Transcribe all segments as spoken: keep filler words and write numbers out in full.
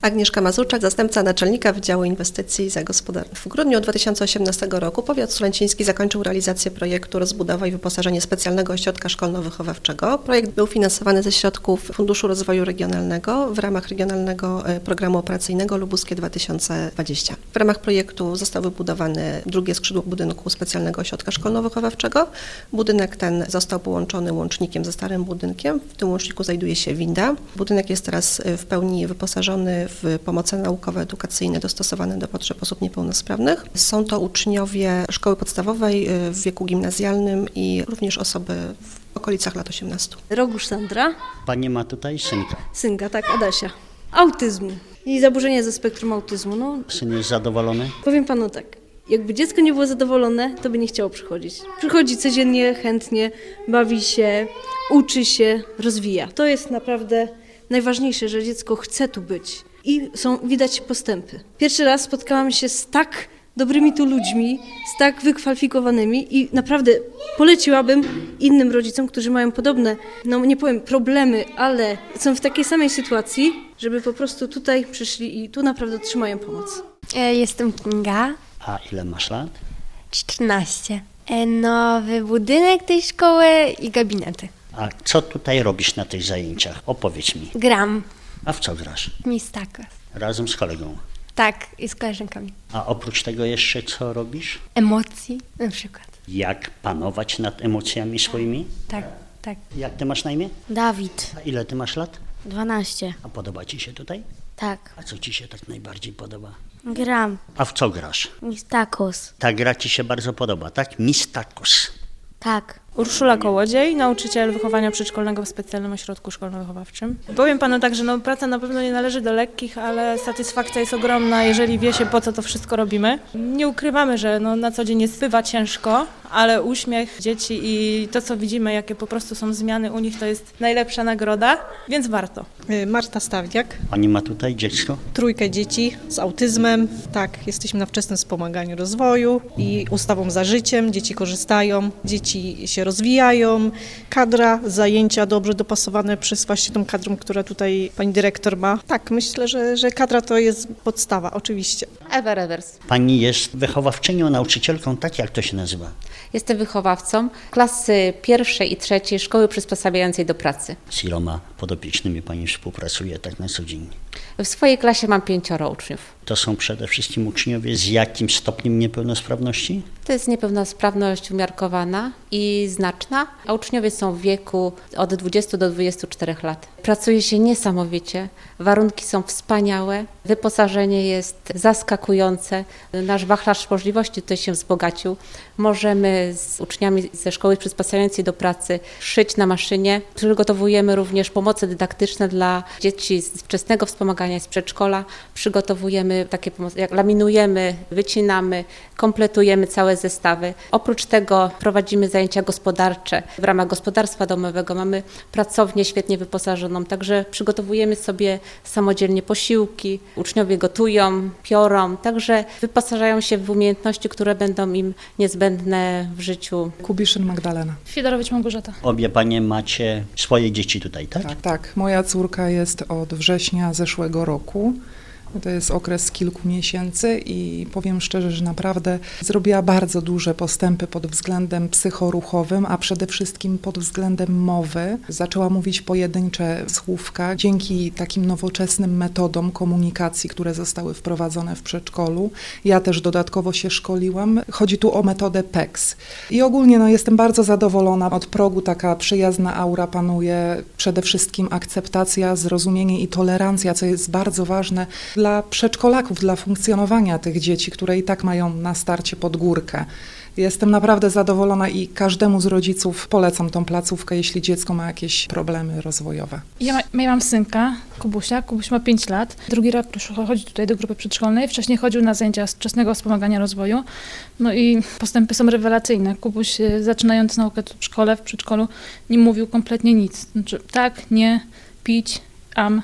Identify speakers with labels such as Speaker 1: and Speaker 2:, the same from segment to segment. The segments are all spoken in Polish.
Speaker 1: Agnieszka Mazurczak, zastępca naczelnika Wydziału Inwestycji i Zagospodarowania. W grudniu dwa tysiące osiemnastego roku powiat sulęciński zakończył realizację projektu rozbudowa i wyposażenie specjalnego ośrodka szkolno-wychowawczego. Projekt był finansowany ze środków Funduszu Rozwoju Regionalnego w ramach Regionalnego Programu Operacyjnego Lubuskie dwa tysiące dwadzieścia. W ramach projektu zostało wybudowane drugie skrzydło budynku specjalnego ośrodka szkolno-wychowawczego. Budynek ten został połączony łącznikiem ze starym budynkiem. W tym łączniku znajduje się winda. Budynek jest teraz w pełni wyposażony w pomoce naukowe, edukacyjne dostosowane do potrzeb osób niepełnosprawnych. Są to uczniowie szkoły podstawowej w wieku gimnazjalnym i również osoby w okolicach lat osiemnastu.
Speaker 2: Rogusz Sandra.
Speaker 3: Pani ma tutaj synka.
Speaker 2: Synka, tak, Adasia. Autyzmu i zaburzenia ze spektrum autyzmu. No,
Speaker 3: Syn jest zadowolony?
Speaker 2: powiem panu tak, jakby dziecko nie było zadowolone, to by nie chciało przychodzić. Przychodzi codziennie, chętnie, bawi się, uczy się, rozwija. To jest naprawdę najważniejsze, że dziecko chce tu być. I są widać postępy. Pierwszy raz spotkałam się z tak dobrymi tu ludźmi, z tak wykwalifikowanymi i naprawdę poleciłabym innym rodzicom, którzy mają podobne, no nie powiem problemy, ale są w takiej samej sytuacji, żeby po prostu tutaj przyszli i tu naprawdę otrzymają pomoc.
Speaker 4: E, Jestem Kinga,
Speaker 3: A ile masz lat?
Speaker 4: czternaście. E, Nowy budynek tej szkoły i gabinety.
Speaker 3: A co tutaj robisz na tych zajęciach? Opowiedz mi.
Speaker 4: Gram
Speaker 3: A w co grasz?
Speaker 4: w Mistakos.
Speaker 3: Razem z kolegą.
Speaker 4: Tak, i z koleżankami.
Speaker 3: A oprócz tego jeszcze co robisz?
Speaker 4: Emocji na przykład.
Speaker 3: Jak panować nad emocjami swoimi?
Speaker 4: Tak, tak.
Speaker 3: Jak ty masz na imię?
Speaker 5: Dawid,
Speaker 3: A ile ty masz lat?
Speaker 5: dwanaście.
Speaker 3: A podoba ci się tutaj?
Speaker 5: Tak,
Speaker 3: A co ci się tak najbardziej podoba?
Speaker 5: gram.
Speaker 3: A w co grasz?
Speaker 5: Mistakos.
Speaker 3: Ta gra ci się bardzo podoba, tak? Mistakos.
Speaker 5: Tak.
Speaker 6: Urszula Kołodziej, nauczyciel wychowania przedszkolnego w specjalnym ośrodku szkolno-wychowawczym. Powiem panu tak, że no, praca na pewno nie należy do lekkich, ale satysfakcja jest ogromna, jeżeli wie się, po co to wszystko robimy. Nie ukrywamy, że no, na co dzień jest bywa ciężko, ale uśmiech dzieci i to, co widzimy, jakie po prostu są zmiany u nich, to jest najlepsza nagroda, więc warto.
Speaker 7: Marta Stawniak,
Speaker 3: Pani ma tutaj dziecko?
Speaker 7: trójkę dzieci z autyzmem. Tak, jesteśmy na wczesnym wspomaganiu rozwoju i ustawą za życiem. Dzieci korzystają, dzieci się rozwijają. Kadra, zajęcia dobrze dopasowane przez właśnie tą kadrą, która tutaj pani dyrektor ma. Tak, myślę, że, że kadra to jest podstawa, oczywiście.
Speaker 8: Ewa Rewers.
Speaker 3: Pani jest wychowawczynią, nauczycielką, tak jak to się nazywa?
Speaker 8: Jestem wychowawcą klasy pierwszej i trzeciej Szkoły Przysposabiającej do Pracy.
Speaker 3: Z iloma podopiecznymi pani współpracuje tak na co dzień?
Speaker 8: W swojej klasie mam pięcioro uczniów.
Speaker 3: To są przede wszystkim uczniowie z jakim stopniem niepełnosprawności?
Speaker 8: To jest niepełnosprawność umiarkowana i znaczna, a uczniowie są w wieku od dwudziestu do dwudziestu czterech lat. Pracuje się niesamowicie, warunki są wspaniałe, wyposażenie jest zaskakujące. Nasz wachlarz możliwości tutaj się wzbogacił. Możemy z uczniami ze Szkoły Przysposabiającej do Pracy szyć na maszynie. Przygotowujemy również pomoce dydaktyczne dla dzieci z wczesnego wspomagania z przedszkola. Przygotowujemy takie pomoce, jak laminujemy, wycinamy, kompletujemy całe zestawy. Oprócz tego prowadzimy zajęcia gospodarcze. W ramach gospodarstwa domowego mamy pracownię świetnie wyposażoną, także przygotowujemy sobie samodzielnie posiłki. Uczniowie gotują, piorą, także wyposażają się w umiejętności, które będą im niezbędne w życiu.
Speaker 9: Kubiszyn Magdalena.
Speaker 6: Fiedorowicz Małgorzata.
Speaker 3: Obie panie macie swoje dzieci tutaj, tak?
Speaker 9: Tak, tak. Moja córka jest od września zeszłego roku. To jest okres kilku miesięcy i powiem szczerze, że naprawdę zrobiła bardzo duże postępy pod względem psychoruchowym, a przede wszystkim pod względem mowy. Zaczęła mówić pojedyncze słówka dzięki takim nowoczesnym metodom komunikacji, które zostały wprowadzone w przedszkolu. Ja też dodatkowo się szkoliłam. Chodzi tu o metodę P E K S. I ogólnie no, jestem bardzo zadowolona. Od progu taka przyjazna aura panuje. Przede wszystkim akceptacja, zrozumienie i tolerancja, co jest bardzo ważne dla przedszkolaków, dla funkcjonowania tych dzieci, które i tak mają na starcie pod górkę. Jestem naprawdę zadowolona i każdemu z rodziców polecam tą placówkę, jeśli dziecko ma jakieś problemy rozwojowe.
Speaker 6: Ja, ma, ja mam synka, Kubusia. Kubuś ma pięć lat. Drugi rok chodzi tutaj do grupy przedszkolnej. Wcześniej chodził na zajęcia z wczesnego wspomagania rozwoju. No i postępy są rewelacyjne. Kubuś, zaczynając naukę w szkole, w przedszkolu, nie mówił kompletnie nic. Znaczy tak, nie, pić, am.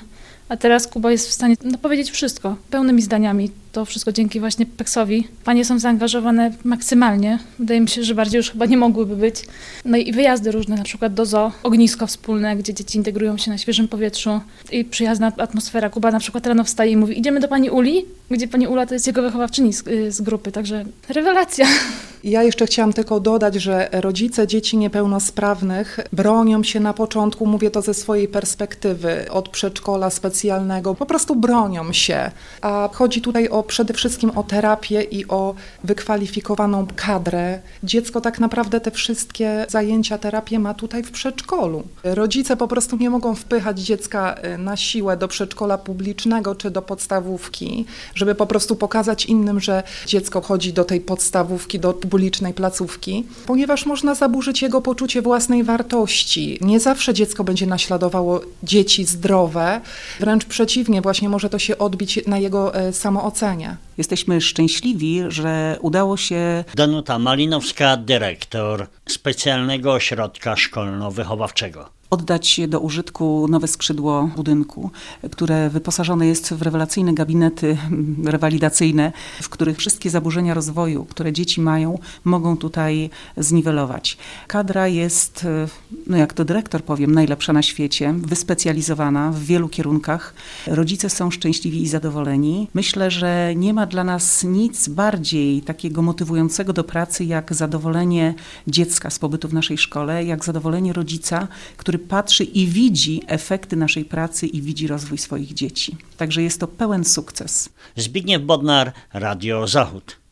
Speaker 10: A teraz Kuba jest w stanie no, powiedzieć wszystko, pełnymi zdaniami. To wszystko dzięki właśnie Peksowi. Panie są zaangażowane maksymalnie. Wydaje mi się, że bardziej już chyba nie mogłyby być. No i wyjazdy różne, na przykład do zoo, ognisko wspólne, gdzie dzieci integrują się na świeżym powietrzu i przyjazna atmosfera. Kuba na przykład rano wstaje i mówi, idziemy do pani Uli, gdzie pani Ula to jest jego wychowawczyni z, z grupy, także rewelacja.
Speaker 9: Ja jeszcze chciałam tylko dodać, że rodzice dzieci niepełnosprawnych bronią się na początku, mówię to ze swojej perspektywy, od przedszkola specjalnego, po prostu bronią się. A chodzi tutaj o, przede wszystkim o terapię i o wykwalifikowaną kadrę. Dziecko tak naprawdę te wszystkie zajęcia, terapię ma tutaj w przedszkolu. Rodzice po prostu nie mogą wpychać dziecka na siłę do przedszkola publicznego czy do podstawówki, żeby po prostu pokazać innym, że dziecko chodzi do tej podstawówki, do publicznej placówki, ponieważ można zaburzyć jego poczucie własnej wartości. Nie zawsze dziecko będzie naśladowało dzieci zdrowe, wręcz przeciwnie, właśnie może to się odbić na jego e, samoocenie.
Speaker 11: Jesteśmy szczęśliwi, że udało się...
Speaker 3: Danuta Malinowska, dyrektor Specjalnego Ośrodka Szkolno-Wychowawczego.
Speaker 11: Oddać do użytku nowe skrzydło budynku, które wyposażone jest w rewelacyjne gabinety rewalidacyjne, w których wszystkie zaburzenia rozwoju, które dzieci mają, mogą tutaj zniwelować. Kadra jest, no jak to dyrektor powiem, najlepsza na świecie, wyspecjalizowana w wielu kierunkach. Rodzice są szczęśliwi i zadowoleni. Myślę, że nie ma dla nas nic bardziej takiego motywującego do pracy, jak zadowolenie dziecka z pobytu w naszej szkole, jak zadowolenie rodzica, który patrzy i widzi efekty naszej pracy i widzi rozwój swoich dzieci. Także jest to pełen sukces.
Speaker 3: Zbigniew Bodnar, Radio Zachód.